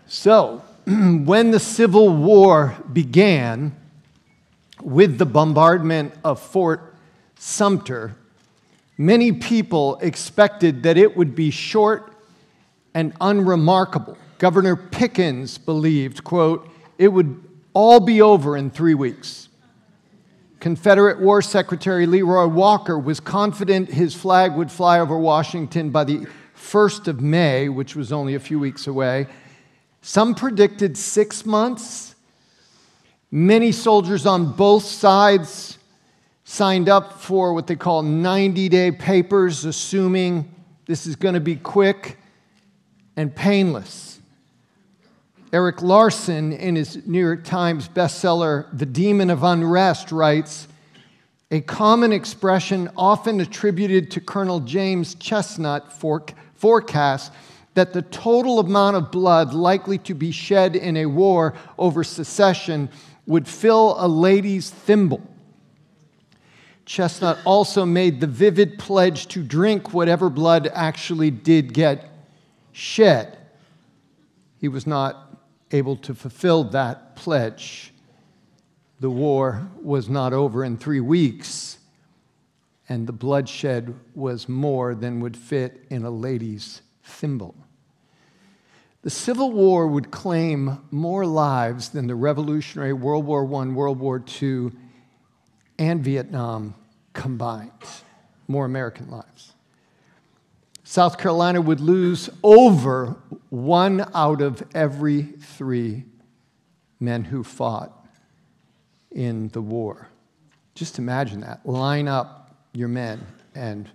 So, when the Civil War began with the bombardment of Fort Sumter, many people expected that it would be short and unremarkable. Governor Pickens believed, quote, it would all be over in 3 weeks. Confederate War Secretary Leroy Walker was confident his flag would fly over Washington by the 1st of May, which was only a few weeks away. Some predicted 6 months. Many soldiers on both sides signed up for what they call 90-day papers, assuming this is going to be quick and painless. Eric Larson, in his New York Times bestseller, The Demon of Unrest, writes, a common expression often attributed to Colonel James Chestnut forecasts that the total amount of blood likely to be shed in a war over secession would fill a lady's thimble. Chestnut also made the vivid pledge to drink whatever blood actually did get shed. He was not able to fulfill that pledge. The war was not over in 3 weeks, and the bloodshed was more than would fit in a lady's thimble. The Civil War would claim more lives than the Revolutionary World War I, World War II, and Vietnam combined. More American lives. South Carolina would lose over 1 out of every 3 men who fought in the war. Just imagine that. Line up your men and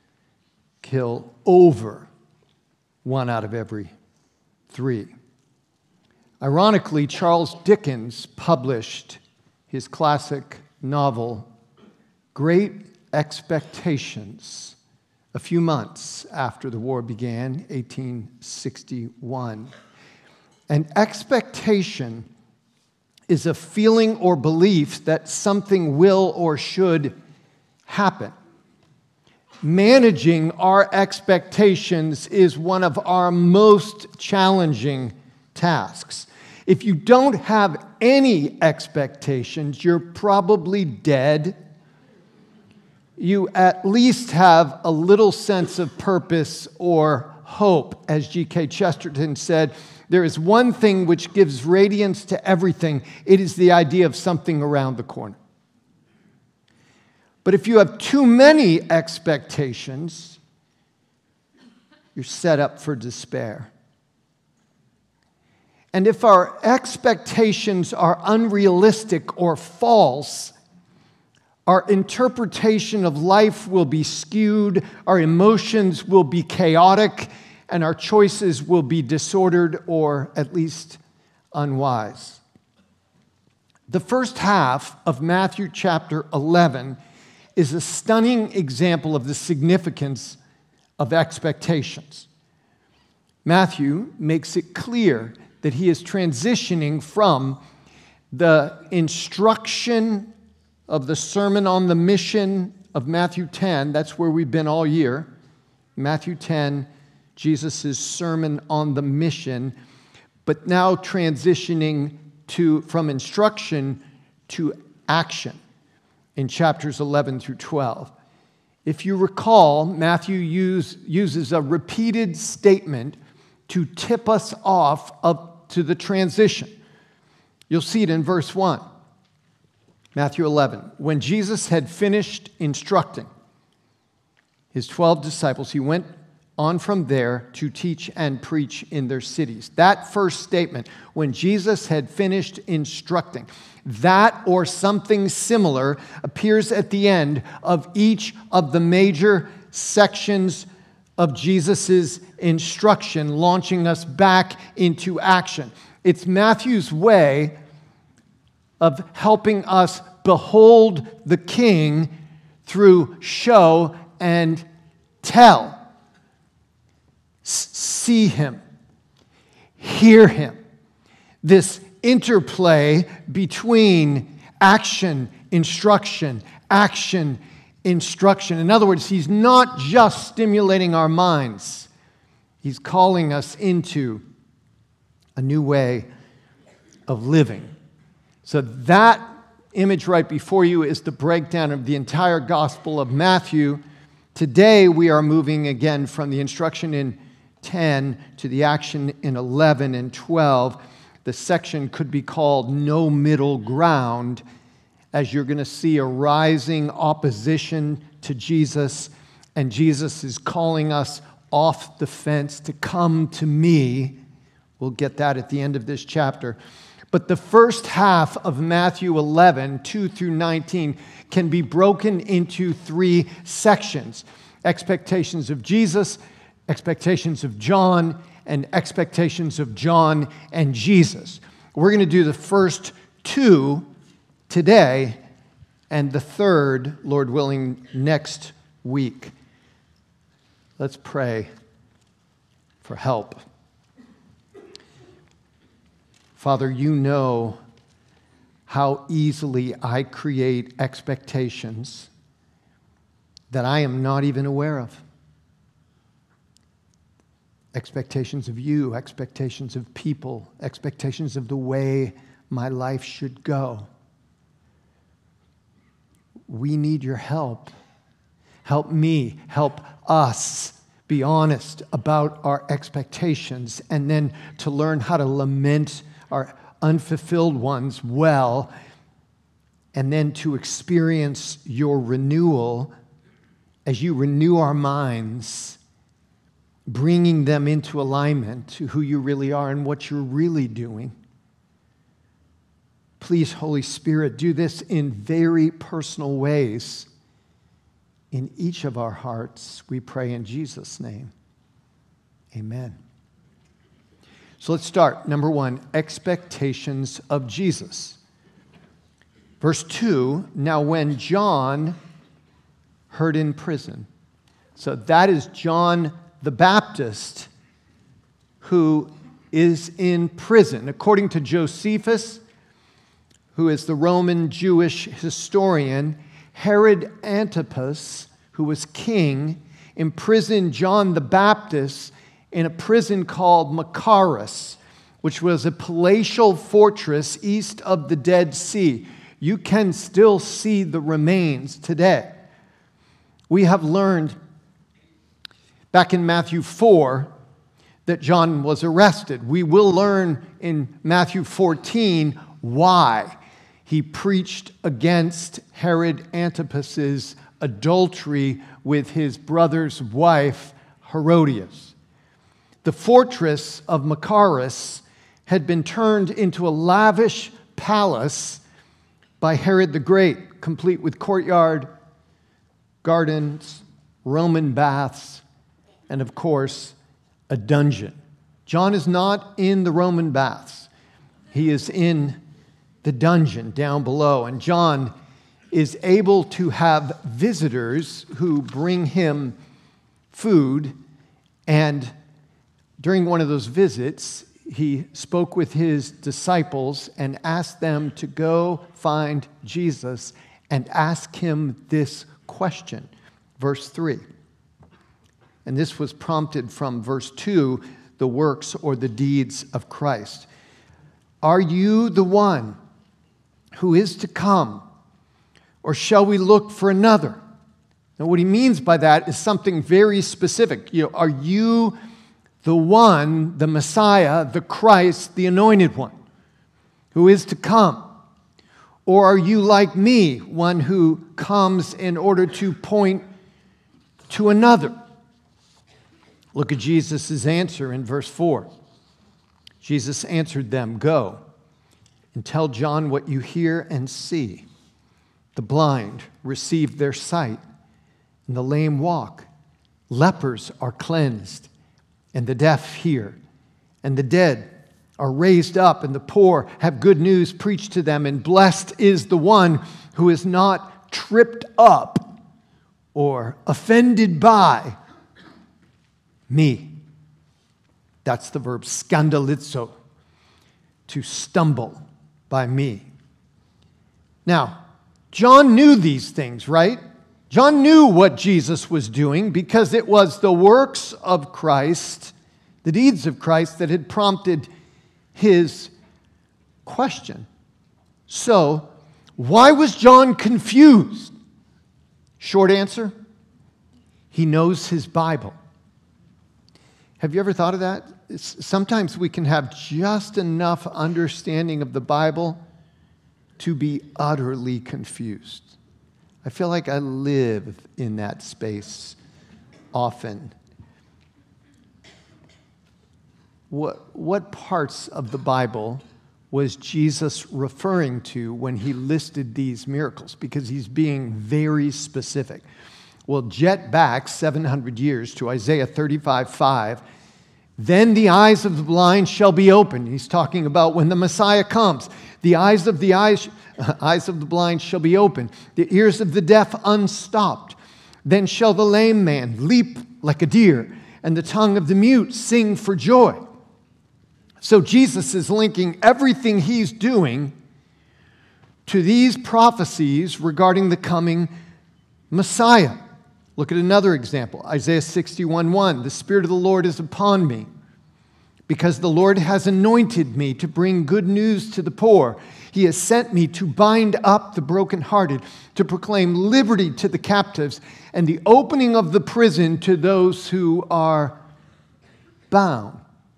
kill over 1 out of every 3. Ironically, Charles Dickens published his classic novel, Great Expectations, a few months after the war began, 1861. An expectation is a feeling or belief that something will or should happen. Managing our expectations is one of our most challenging tasks. If you don't have any expectations, you're probably dead. You at least have a little sense of purpose or hope. As G.K. Chesterton said, there is one thing which gives radiance to everything. It is the idea of something around the corner. But if you have too many expectations, you're set up for despair. And if our expectations are unrealistic or false, our interpretation of life will be skewed, our emotions will be chaotic, and our choices will be disordered or at least unwise. The first half of Matthew chapter 11 is a stunning example of the significance of expectations. Matthew makes it clear that he is transitioning from the instruction of the Sermon on the Mission of Matthew 10, that's where we've been all year. Matthew 10, Jesus' Sermon on the Mission, but now transitioning from instruction to action in chapters 11 through 12. If you recall, Matthew uses a repeated statement to tip us off up to the transition. You'll see it in verse 1. Matthew 11, when Jesus had finished instructing his 12 disciples, he went on from there to teach and preach in their cities. That first statement, when Jesus had finished instructing, that or something similar appears at the end of each of the major sections of Jesus' instruction, launching us back into action. It's Matthew's way of helping us behold the King through show and tell. See him, hear him. This interplay between action, instruction. In other words, he's not just stimulating our minds. He's calling us into a new way of living. So that image right before you is the breakdown of the entire Gospel of Matthew. Today we are moving again from the instruction in 10 to the action in 11 and 12. The section could be called No Middle Ground, as you're going to see a rising opposition to Jesus, and Jesus is calling us off the fence to come to me. We'll get that at the end of this chapter. But the first half of Matthew 11, 2 through 19, can be broken into three sections: expectations of Jesus, expectations of John, and expectations of John and Jesus. We're going to do the first two today, and the third, Lord willing, next week. Let's pray for help. Father, you know how easily I create expectations that I am not even aware of. Expectations of you, expectations of people, expectations of the way my life should go. We need your help. Help me, help us be honest about our expectations, and then to learn how to lament our unfulfilled ones well, and then to experience your renewal as you renew our minds, bringing them into alignment to who you really are and what you're really doing. Please, Holy Spirit, do this in very personal ways in each of our hearts, we pray in Jesus' name. Amen. So let's start. Number one, expectations of Jesus. Verse 2, now when John heard in prison. So that is John the Baptist who is in prison. According to Josephus, who is the Roman Jewish historian, Herod Antipas, who was king, imprisoned John the Baptist in a prison called Machaerus, which was a palatial fortress east of the Dead Sea. You can still see the remains today. We have learned back in Matthew 4 that John was arrested. We will learn in Matthew 14 why he preached against Herod Antipas's adultery with his brother's wife, Herodias. The fortress of Machaerus had been turned into a lavish palace by Herod the Great, complete with courtyard, gardens, Roman baths, and of course, a dungeon. John is not in the Roman baths. He is in the dungeon down below, and John is able to have visitors who bring him food, and during one of those visits, he spoke with his disciples and asked them to go find Jesus and ask him this question. Verse 3. And this was prompted from verse 2, the works or the deeds of Christ. Are you the one who is to come, or shall we look for another? Now, what he means by that is something very specific. Are you the one, the Messiah, the Christ, the anointed one, who is to come? Or are you like me, one who comes in order to point to another? Look at Jesus' answer in verse 4. Jesus answered them, "Go and tell John what you hear and see. The blind receive their sight, and the lame walk. Lepers are cleansed, and the deaf hear, and the dead are raised up, and the poor have good news preached to them, and blessed is the one who is not tripped up or offended by me." That's the verb scandalizo, to stumble by me. Now, John knew these things, right? John knew what Jesus was doing because it was the works of Christ, the deeds of Christ, that had prompted his question. So, why was John confused? Short answer, he knows his Bible. Have you ever thought of that? Sometimes we can have just enough understanding of the Bible to be utterly confused. I feel like I live in that space often. What parts of the Bible was Jesus referring to when he listed these miracles? Because he's being very specific. Well, jet back 700 years to Isaiah 35:5. Then the eyes of the blind shall be opened. He's talking about when the Messiah comes. The eyes of the blind shall be opened. The ears of the deaf unstopped. Then shall the lame man leap like a deer, and the tongue of the mute sing for joy. So Jesus is linking everything he's doing to these prophecies regarding the coming Messiah. Look at another example, Isaiah 61:1. The Spirit of the Lord is upon me, because the Lord has anointed me to bring good news to the poor. He has sent me to bind up the brokenhearted, to proclaim liberty to the captives, and the opening of the prison to those who are bound.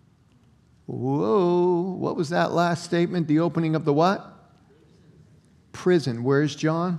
Whoa, what was that last statement? The opening of the what? Prison. Where's John?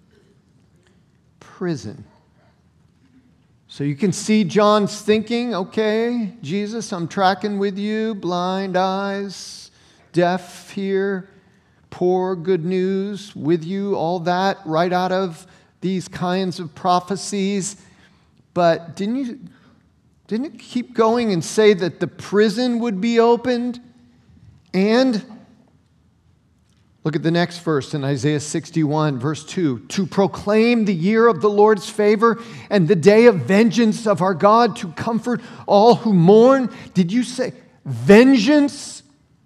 Prison. So you can see John's thinking, okay, Jesus, I'm tracking with you, blind eyes, deaf here, poor, good news with you, all that right out of these kinds of prophecies. But didn't it keep going and say that the prison would be opened? And look at the next verse in Isaiah 61, verse 2. To proclaim the year of the Lord's favor and the day of vengeance of our God, to comfort all who mourn. Did you say vengeance?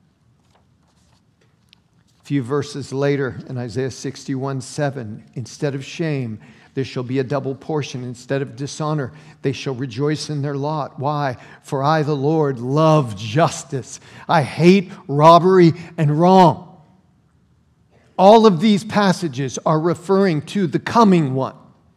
A few verses later in Isaiah 61:7, instead of shame, there shall be a double portion. Instead of dishonor, they shall rejoice in their lot. Why? For I, the Lord, love justice. I hate robbery and wrong. All of these passages are referring to the coming one.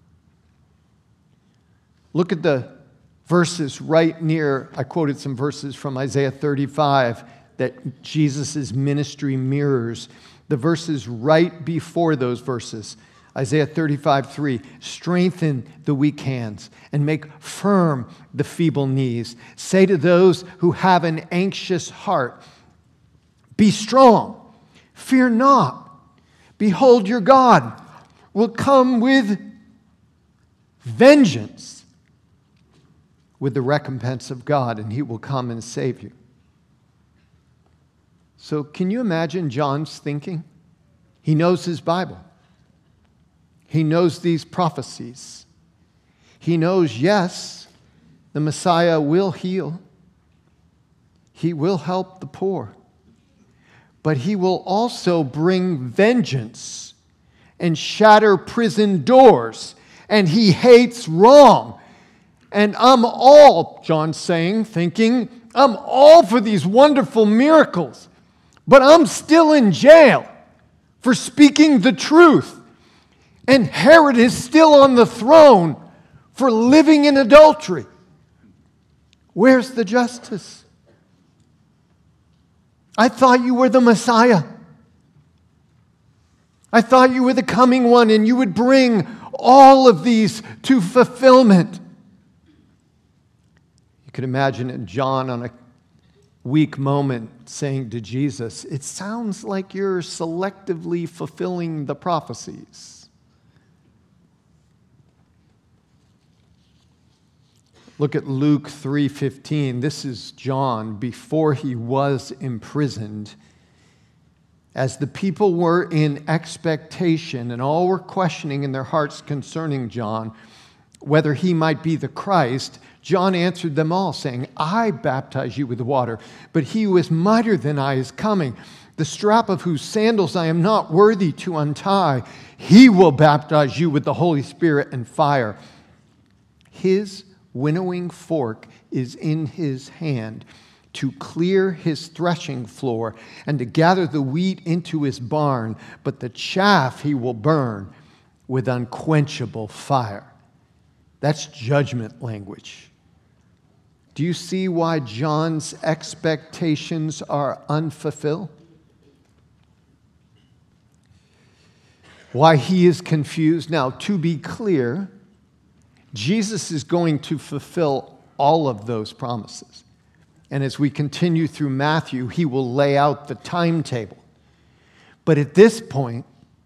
Look at the verses right near, I quoted some verses from Isaiah 35 that Jesus' ministry mirrors. The verses right before those verses, Isaiah 35:3, strengthen the weak hands and make firm the feeble knees. Say to those who have an anxious heart, be strong, fear not. Behold, your God will come with vengeance, with the recompense of God, and he will come and save you. So can you imagine John's thinking? He knows his Bible. He knows these prophecies. He knows, yes, the Messiah will heal. He will help the poor. But he will also bring vengeance and shatter prison doors. And he hates wrong. And I'm all, John's saying, thinking, I'm all for these wonderful miracles. But I'm still in jail for speaking the truth. And Herod is still on the throne for living in adultery. Where's the justice? I thought you were the Messiah. I thought you were the coming one and you would bring all of these to fulfillment. You could imagine it, John on a weak moment saying to Jesus, it sounds like you're selectively fulfilling the prophecies. Look at Luke 3:15. This is John before he was imprisoned. As the people were in expectation and all were questioning in their hearts concerning John, whether he might be the Christ, John answered them all, saying, I baptize you with water, but he who is mightier than I is coming, the strap of whose sandals I am not worthy to untie. He will baptize you with the Holy Spirit and fire. His winnowing fork is in his hand to clear his threshing floor and to gather the wheat into his barn, but the chaff he will burn with unquenchable fire. That's judgment language. Do you see why John's expectations are unfulfilled? Why he is confused? Now, to be clear, Jesus is going to fulfill all of those promises. And as we continue through Matthew, he will lay out the timetable. But at this point,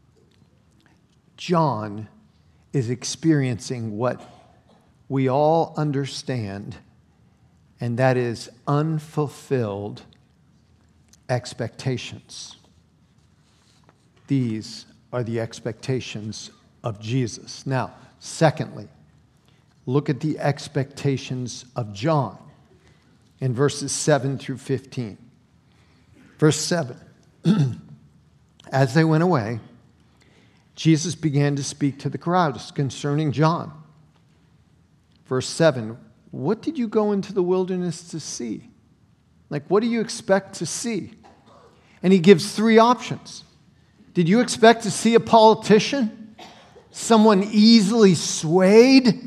John is experiencing what we all understand, and that is unfulfilled expectations. These are the expectations of Jesus. Now, secondly, look at the expectations of John in verses 7 through 15. Verse 7, as they went away, Jesus began to speak to the crowds concerning John. Verse 7, what did you go into the wilderness to see? Like, what do you expect to see? And he gives three options. Did you expect to see a politician? Someone easily swayed?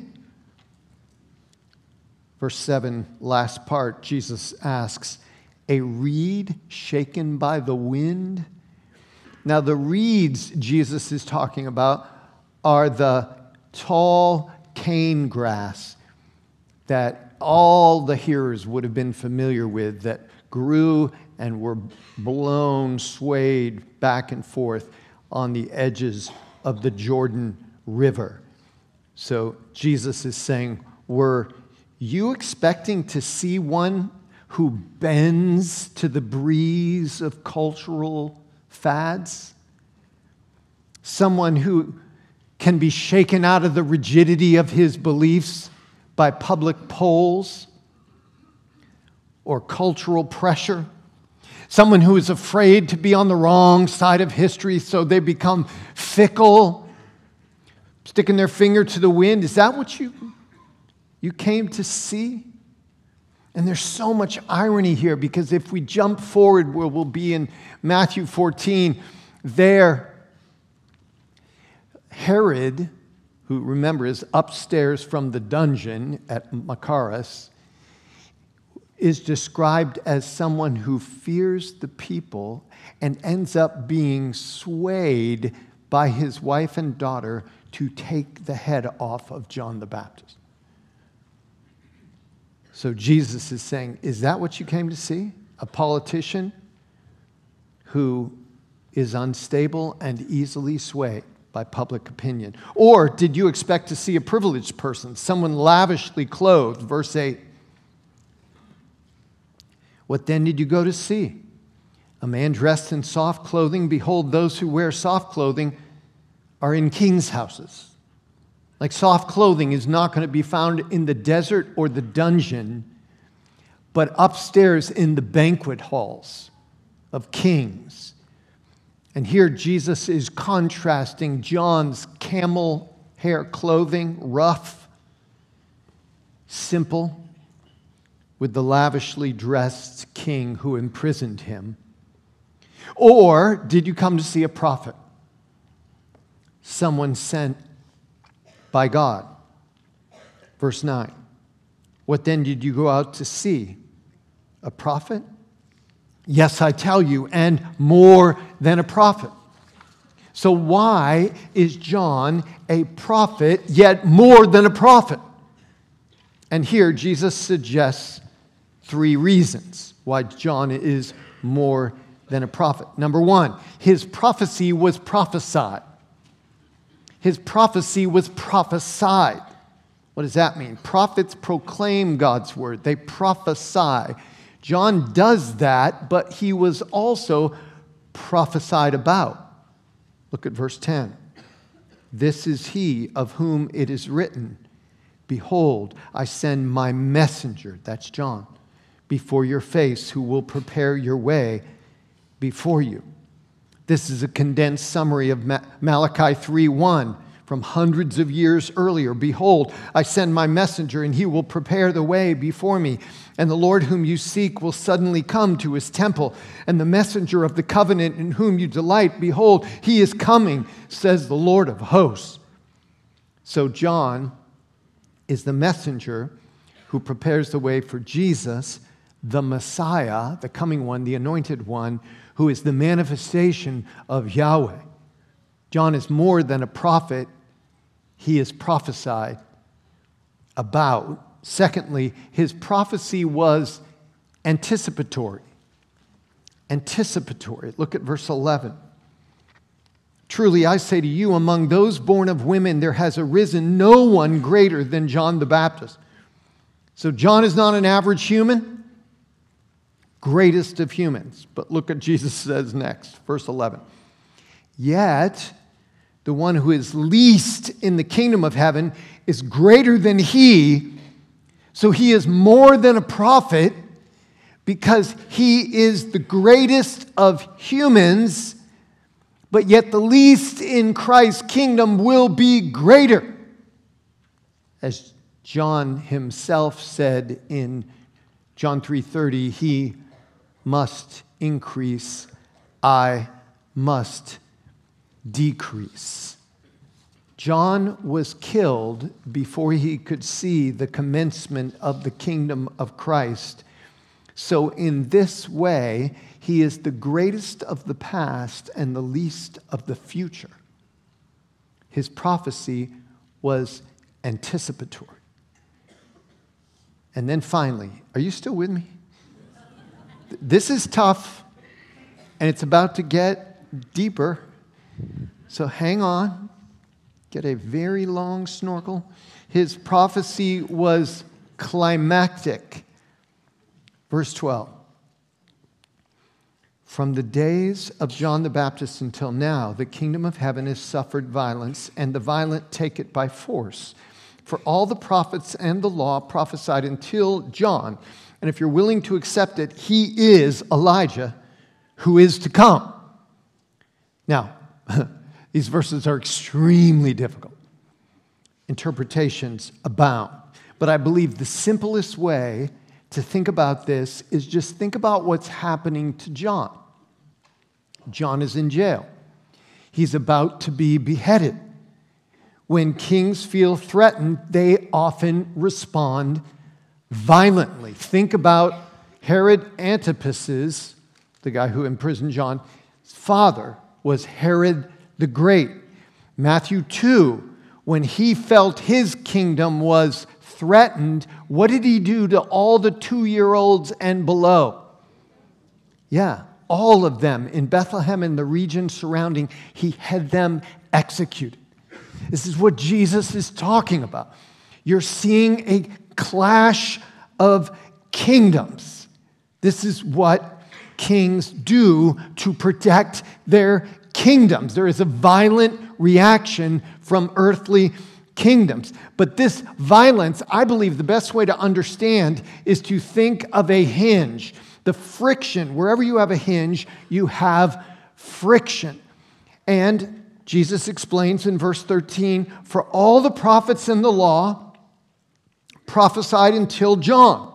Verse 7, last part, Jesus asks, a reed shaken by the wind? Now, the reeds Jesus is talking about are the tall cane grass that all the hearers would have been familiar with, that grew and were blown, swayed back and forth on the edges of the Jordan River. So Jesus is saying, were you expecting to see one who bends to the breeze of cultural fads? Someone who can be shaken out of the rigidity of his beliefs by public polls or cultural pressure? Someone who is afraid to be on the wrong side of history, so they become fickle, sticking their finger to the wind? Is that what you came to see? And there's so much irony here, because if we jump forward where we'll be in Matthew 14, there Herod, who, remember, is upstairs from the dungeon at Machaerus, is described as someone who fears the people and ends up being swayed by his wife and daughter to take the head off of John the Baptist. So Jesus is saying, is that what you came to see? A politician who is unstable and easily swayed by public opinion? Or did you expect to see a privileged person, someone lavishly clothed? Verse 8. What then did you go to see? A man dressed in soft clothing? Behold, those who wear soft clothing are in kings' houses. Like, soft clothing is not going to be found in the desert or the dungeon, but upstairs in the banquet halls of kings. And here Jesus is contrasting John's camel hair clothing, rough, simple, with the lavishly dressed king who imprisoned him. Or did you come to see a prophet? Someone sent by God. Verse 9. What then did you go out to see? A prophet? Yes, I tell you, and more than a prophet. So why is John a prophet, yet more than a prophet? And here Jesus suggests three reasons why John is more than a prophet. Number one, his prophecy was prophesied. His prophecy was prophesied. What does that mean? Prophets proclaim God's word. They prophesy. John does that, but he was also prophesied about. Look at verse 10. This is he of whom it is written, behold, I send my messenger, that's John, before your face, who will prepare your way before you. This is a condensed summary of Malachi 3:1. from hundreds of years earlier. Behold, I send my messenger, and he will prepare the way before me. And the Lord whom you seek will suddenly come to his temple. And the messenger of the covenant in whom you delight, behold, he is coming, says the Lord of hosts. So John is the messenger who prepares the way for Jesus, the Messiah, the coming one, the anointed one, who is the manifestation of Yahweh. John is more than a prophet. He is prophesied about. Secondly, his prophecy was anticipatory. Anticipatory. Look at verse 11. Truly, I say to you, among those born of women, there has arisen no one greater than John the Baptist. So John is not an average human, greatest of humans. But look at Jesus says next, verse 11. Yet, the one who is least in the kingdom of heaven is greater than he. So he is more than a prophet because he is the greatest of humans, but yet the least in Christ's kingdom will be greater. As John himself said in John 3:30, he must increase, I must decrease. John was killed before he could see the commencement of the kingdom of Christ. So in this way, he is the greatest of the past and the least of the future. His prophecy was anticipatory. And then finally, are you still with me? This is tough, and it's about to get deeper. So hang on. Get a very long snorkel. His prophecy was climactic. Verse 12. From the days of John the Baptist until now, the kingdom of heaven has suffered violence, and the violent take it by force. For all the prophets and the law prophesied until John. And if you're willing to accept it, he is Elijah who is to come. Now, these verses are extremely difficult. Interpretations abound. But I believe the simplest way to think about this is just think about what's happening to John. John is in jail. He's about to be beheaded. When kings feel threatened, they often respond violently. Think about Herod Antipas's, the guy who imprisoned John's father was Herod the Great. Matthew 2, when he felt his kingdom was threatened, what did he do to all the 2-year-olds and below? Yeah, all of them in Bethlehem and the region surrounding, he had them executed. This is what Jesus is talking about. You're seeing a clash of kingdoms. This is what kings do to protect their kingdoms. There is a violent reaction from earthly kingdoms. But this violence, I believe the best way to understand is to think of a hinge. The friction, wherever you have a hinge, you have friction. And Jesus explains in verse 13, for all the prophets and the law prophesied until John.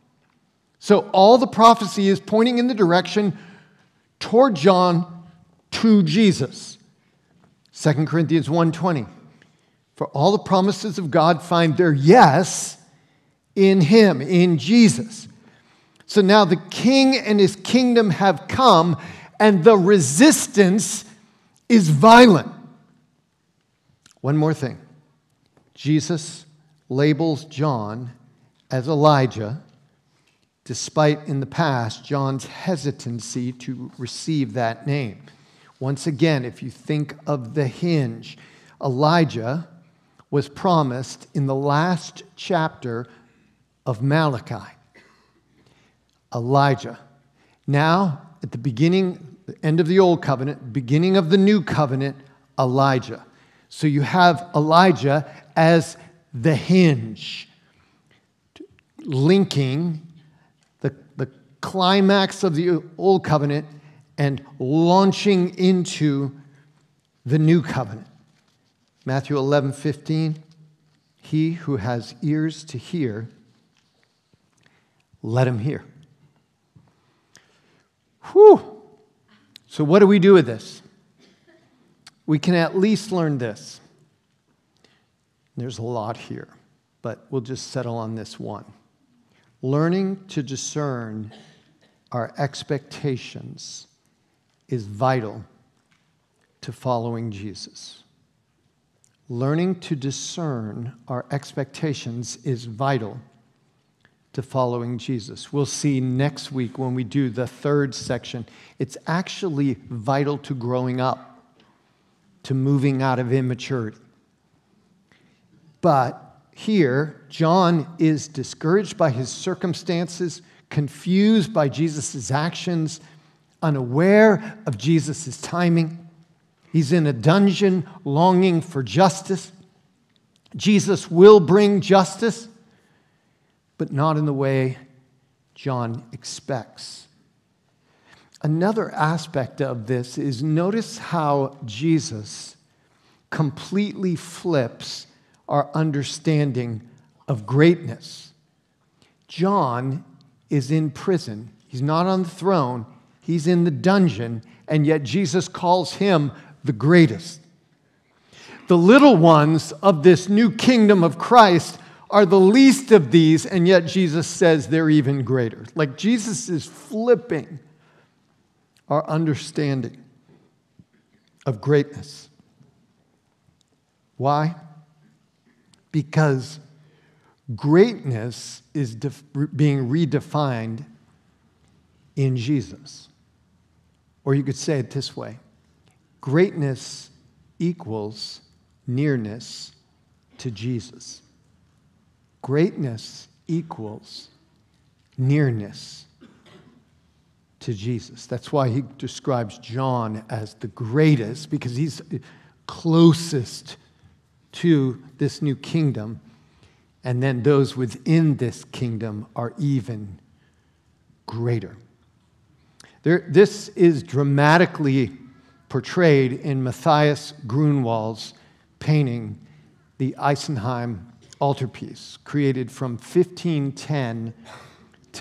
So all the prophecy is pointing in the direction toward John to Jesus. 2 Corinthians 1:20. For all the promises of God find their yes in him, in Jesus. So now the king and his kingdom have come, and the resistance is violent. One more thing. Jesus labels John as Elijah, despite in the past John's hesitancy to receive that name. Once again, if you think of the hinge, Elijah was promised in the last chapter of Malachi. Elijah. Now, at the beginning, the end of the Old Covenant, beginning of the New Covenant, Elijah. So you have Elijah as the hinge, linking the climax of the Old Covenant and launching into the New Covenant. Matthew 11:15, he who has ears to hear, let him hear. Whew. So what do we do with this? We can at least learn this. There's a lot here, but we'll just settle on this one. Learning to discern our expectations is vital to following Jesus. Learning to discern our expectations is vital to following Jesus. We'll see next week when we do the third section. It's actually vital to growing up, to moving out of immaturity. But here, John is discouraged by his circumstances, confused by Jesus' actions, unaware of Jesus' timing. He's in a dungeon longing for justice. Jesus will bring justice, but not in the way John expects. Another aspect of this is notice how Jesus completely flips our understanding of greatness. John is in prison. He's not on the throne. He's in the dungeon, and yet Jesus calls him the greatest. The little ones of this new kingdom of Christ are the least of these, and yet Jesus says they're even greater. Like Jesus is flipping our understanding of greatness. Why? Because greatness is being redefined in Jesus. Or you could say it this way: greatness equals nearness to Jesus. Greatness equals nearness to Jesus. That's why he describes John as the greatest, because he's closest to this new kingdom. And then those within this kingdom are even greater. This is dramatically portrayed in Matthias Grunewald's painting, the Isenheim altarpiece, created from 1510 to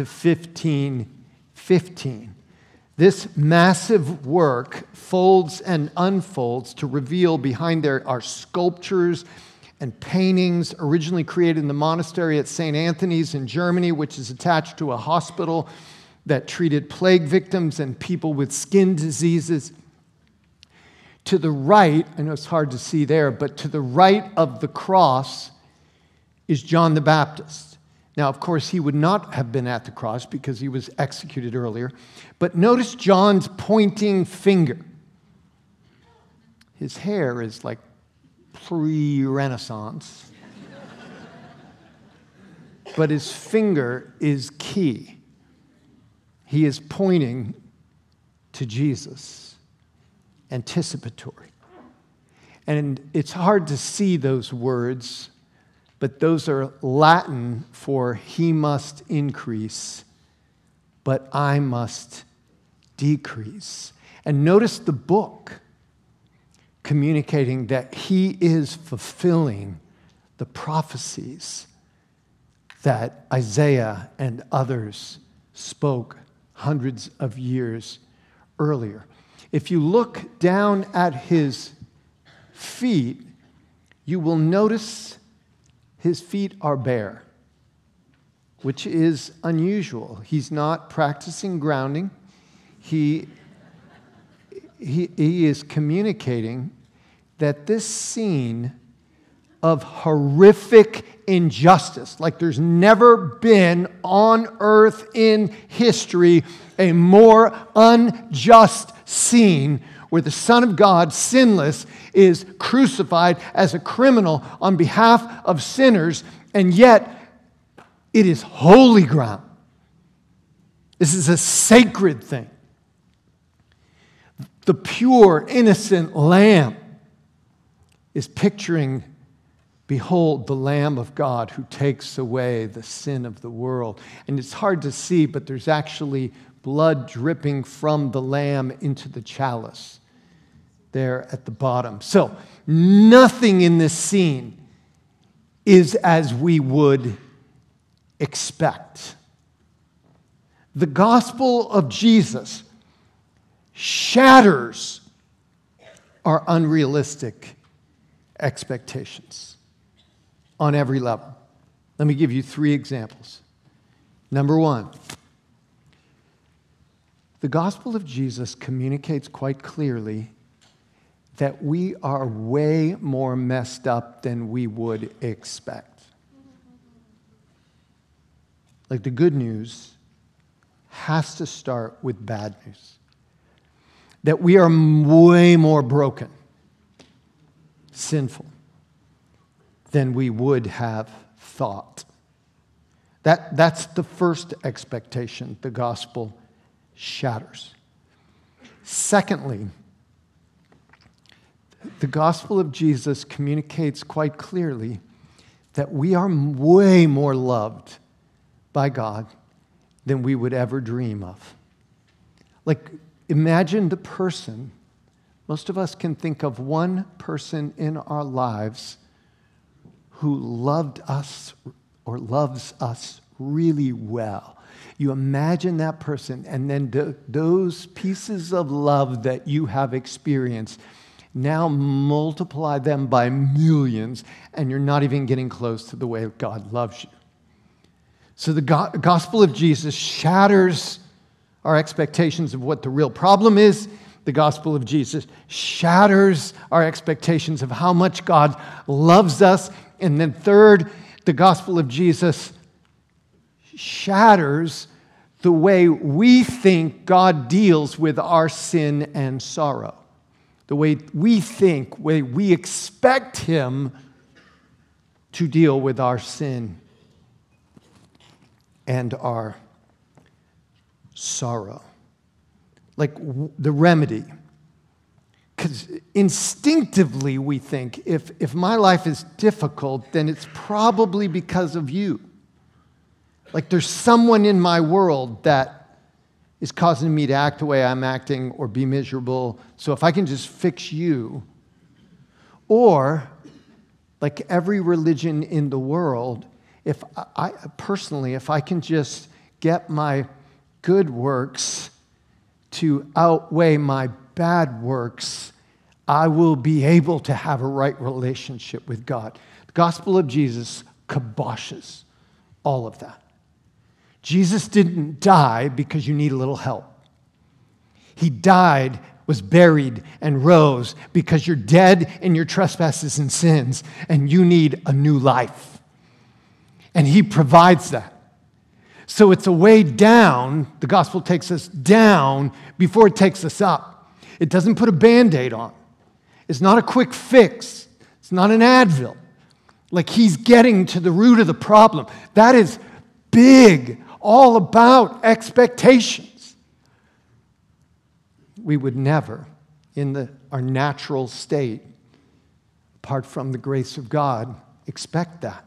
1515. This massive work folds and unfolds to reveal behind there are sculptures and paintings originally created in the monastery at St. Anthony's in Germany, which is attached to a hospital that treated plague victims and people with skin diseases. To the right, I know it's hard to see there, but to the right of the cross is John the Baptist. Now, of course, he would not have been at the cross because he was executed earlier. But notice John's pointing finger. His hair is like pre-Renaissance. But his finger is key. He is pointing to Jesus, anticipatory. And it's hard to see those words, but those are Latin for he must increase, but I must decrease. And notice the book communicating that he is fulfilling the prophecies that Isaiah and others spoke hundreds of years earlier. If you look down at his feet, you will notice his feet are bare, which is unusual. He's not practicing grounding. He is communicating that this scene of horrific injustice, like there's never been on earth in history a more unjust scene where the Son of God, sinless, is crucified as a criminal on behalf of sinners, and yet it is holy ground. This is a sacred thing. The pure, innocent lamb is picturing, behold, the Lamb of God who takes away the sin of the world. And it's hard to see, but there's actually blood dripping from the lamb into the chalice there at the bottom. So, nothing in this scene is as we would expect. The gospel of Jesus shatters our unrealistic expectations on every level. Let me give you 3 examples. Number 1, the gospel of Jesus communicates quite clearly that we are way more messed up than we would expect. Like, the good news has to start with bad news. That we are way more broken, sinful, than we would have thought. That's the first expectation the gospel shatters. Secondly, the gospel of Jesus communicates quite clearly that we are way more loved by God than we would ever dream of. Like, imagine the person, most of us can think of one person in our lives who loved us or loves us really well. You imagine that person, and then those pieces of love that you have experienced, now multiply them by millions, and you're not even getting close to the way God loves you. So the gospel of Jesus shatters our expectations of what the real problem is. The gospel of Jesus shatters our expectations of how much God loves us. And then third, the gospel of Jesus shatters the way we think God deals with our sin and sorrow. The way we think, way we expect Him to deal with our sin and our sorrow. Like the remedy. Because instinctively we think, if my life is difficult, then it's probably because of you. Like there's someone in my world that is causing me to act the way I'm acting or be miserable. So if I can just fix you, or like every religion in the world, if I can just get my good works to outweigh my bad works, I will be able to have a right relationship with God. The gospel of Jesus kiboshes all of that. Jesus didn't die because you need a little help. He died, was buried, and rose because you're dead in your trespasses and sins, and you need a new life. And He provides that. So it's a way down. The gospel takes us down before it takes us up. It doesn't put a Band-Aid on. It's not a quick fix. It's not an Advil. Like He's getting to the root of the problem. That is big, all about expectations. We would never, in our natural state, apart from the grace of God, expect that.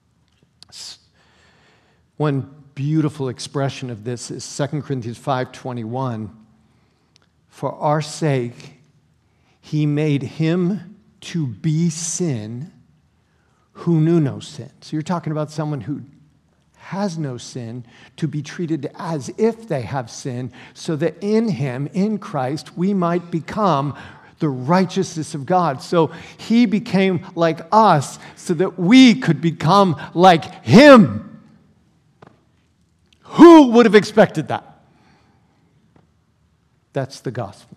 One beautiful expression of this is 2 Corinthians 5:21. For our sake, He made Him to be sin who knew no sin. So you're talking about someone who has no sin, to be treated as if they have sin, so that in Him, in Christ, we might become the righteousness of God. So He became like us so that we could become like Him. Who would have expected that? That's the gospel.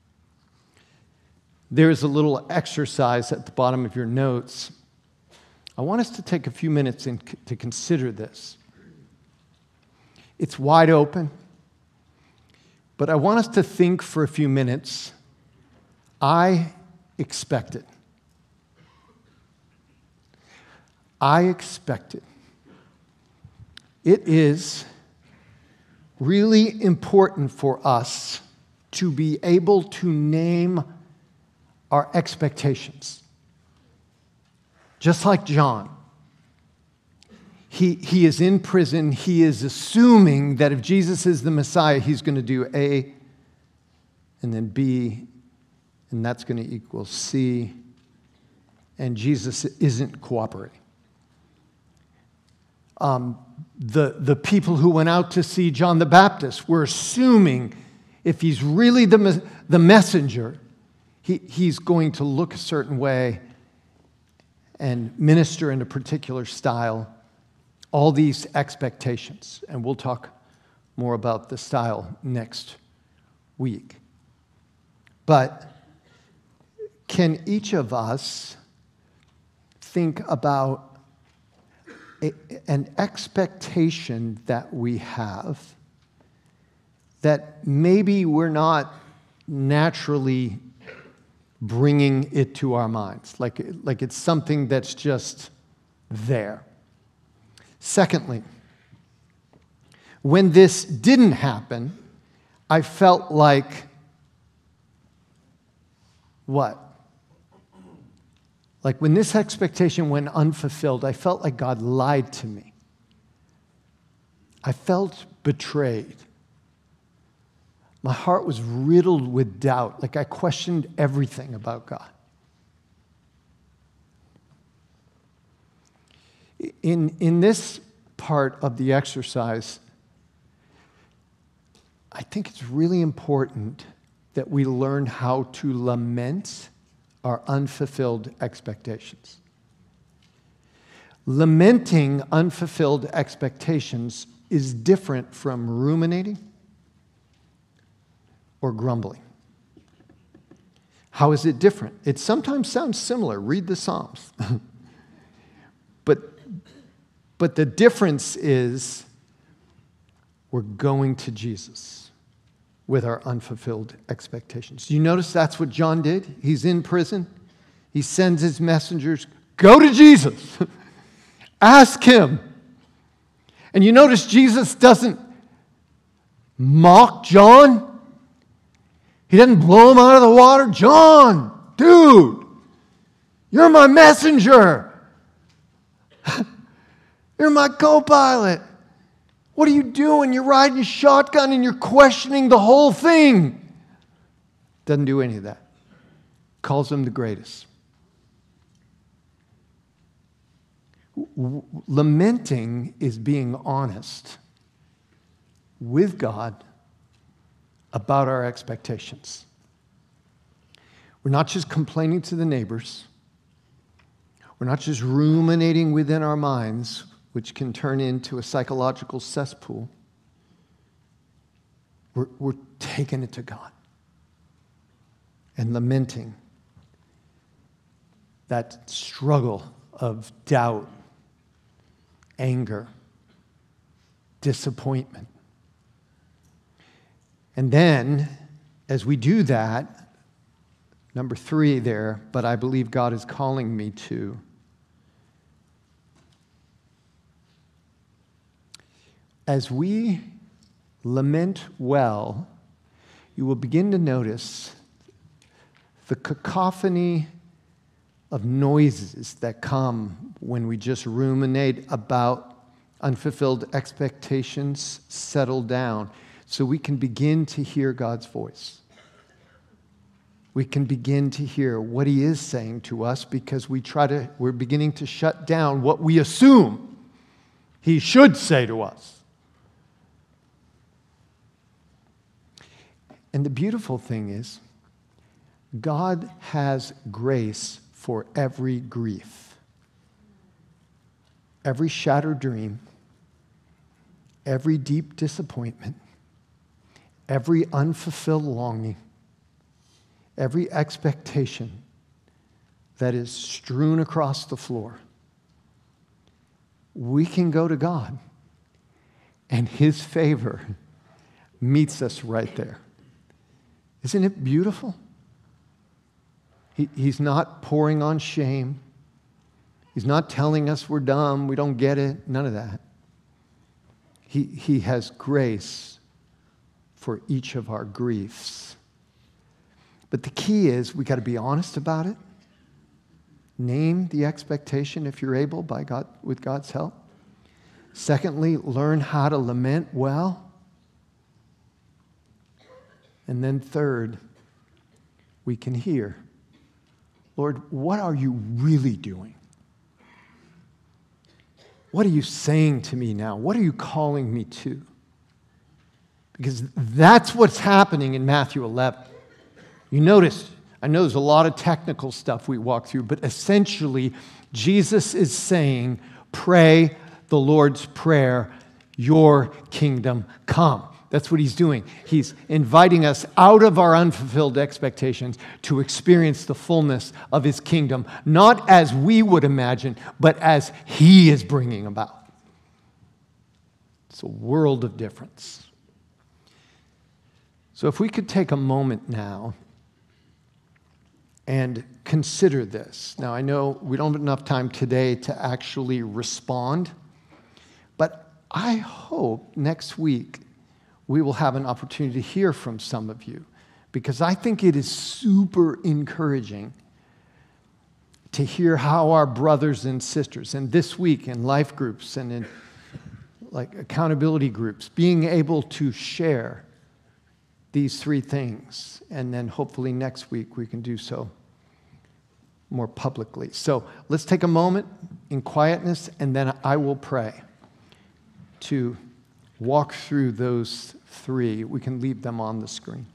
There's a little exercise at the bottom of your notes. I want us to take a few minutes to consider this. It's wide open, but I want us to think for a few minutes. I expect it. I expect it. It is really important for us to be able to name our expectations. Just like John. He is in prison. He is assuming that if Jesus is the Messiah, He's going to do A, and then B, and that's going to equal C, and Jesus isn't cooperating. The people who went out to see John the Baptist were assuming if he's really the messenger, he's going to look a certain way and minister in a particular style. All these expectations, and we'll talk more about the style next week. But can each of us think about an expectation that we have that maybe we're not naturally bringing it to our minds, like it's something that's just there? Secondly, when this didn't happen, I felt like what? Like when this expectation went unfulfilled, I felt like God lied to me. I felt betrayed. My heart was riddled with doubt, like I questioned everything about God. In this part of the exercise, I think it's really important that we learn how to lament our unfulfilled expectations. Lamenting unfulfilled expectations is different from ruminating or grumbling. How is it different? It sometimes sounds similar. Read the Psalms. But the difference is we're going to Jesus with our unfulfilled expectations. You notice that's what John did? He's in prison. He sends his messengers, go to Jesus. Ask him. And you notice Jesus doesn't mock John. He doesn't blow him out of the water. John, dude, you're my messenger. You're my co-pilot. What are you doing? You're riding shotgun and you're questioning the whole thing. Doesn't do any of that. Calls him the greatest. Lamenting is being honest with God about our expectations. We're not just complaining to the neighbors. We're not just ruminating within our minds, which can turn into a psychological cesspool. We're taking it to God and lamenting that struggle of doubt, anger, disappointment. And then, as we do that, number 3 there, but I believe God is calling me to, as we lament well, you will begin to notice the cacophony of noises that come when we just ruminate about unfulfilled expectations settle down, so we can begin to hear God's voice. We can begin to hear what he is saying to us because we're beginning to shut down what we assume he should say to us. And the beautiful thing is, God has grace for every grief, every shattered dream, every deep disappointment, every unfulfilled longing, every expectation that is strewn across the floor. We can go to God, and his favor meets us right there. Isn't it beautiful? He's not pouring on shame. He's not telling us we're dumb, we don't get it, none of that. He has grace for each of our griefs. But the key is we got to be honest about it. Name the expectation if you're able with God's help. Secondly, learn how to lament well. And then third, we can hear, Lord, what are you really doing? What are you saying to me now? What are you calling me to? Because that's what's happening in Matthew 11. You notice, I know there's a lot of technical stuff we walk through, but essentially, Jesus is saying, pray the Lord's Prayer, your kingdom come. That's what he's doing. He's inviting us out of our unfulfilled expectations to experience the fullness of his kingdom, not as we would imagine, but as he is bringing about. It's a world of difference. So if we could take a moment now and consider this. Now, I know we don't have enough time today to actually respond, but I hope next week we will have an opportunity to hear from some of you, because I think it is super encouraging to hear how our brothers and sisters, and this week in life groups and in like accountability groups, being able to share these three things, and then hopefully next week we can do so more publicly. So let's take a moment in quietness, and then I will pray to walk through those three. We can leave them on the screen.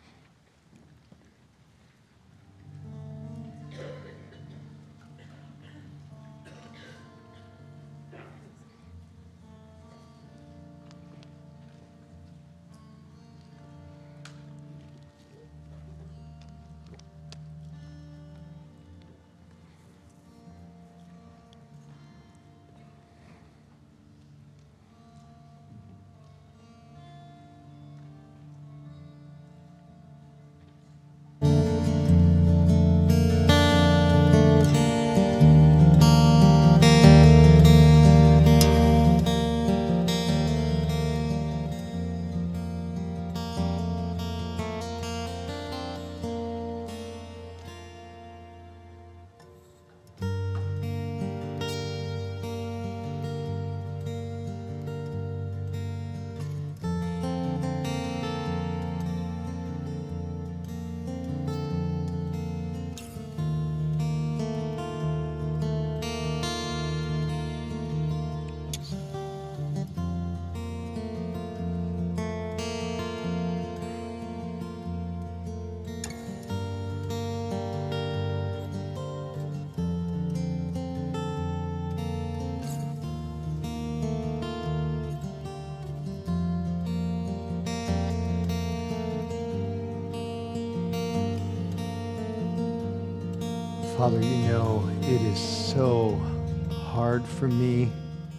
Father, you know it is so hard for me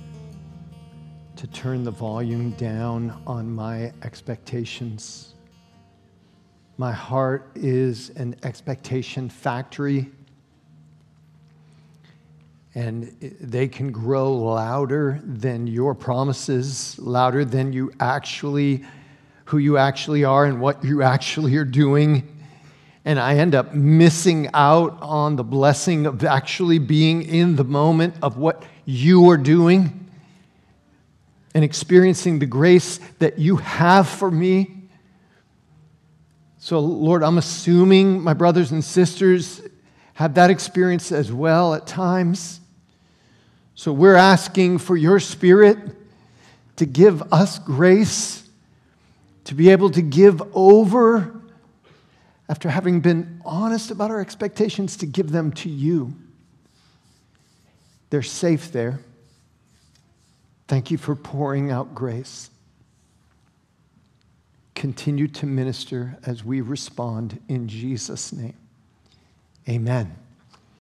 to turn the volume down on my expectations. My heart is an expectation factory, and they can grow louder than your promises, louder than who you actually are and what you actually are doing. And I end up missing out on the blessing of actually being in the moment of what you are doing and experiencing the grace that you have for me. So, Lord, I'm assuming my brothers and sisters have that experience as well at times. So we're asking for your Spirit to give us grace to be able to give over, after having been honest about our expectations, to give them to you. They're safe there. Thank you for pouring out grace. Continue to minister as we respond in Jesus' name. Amen.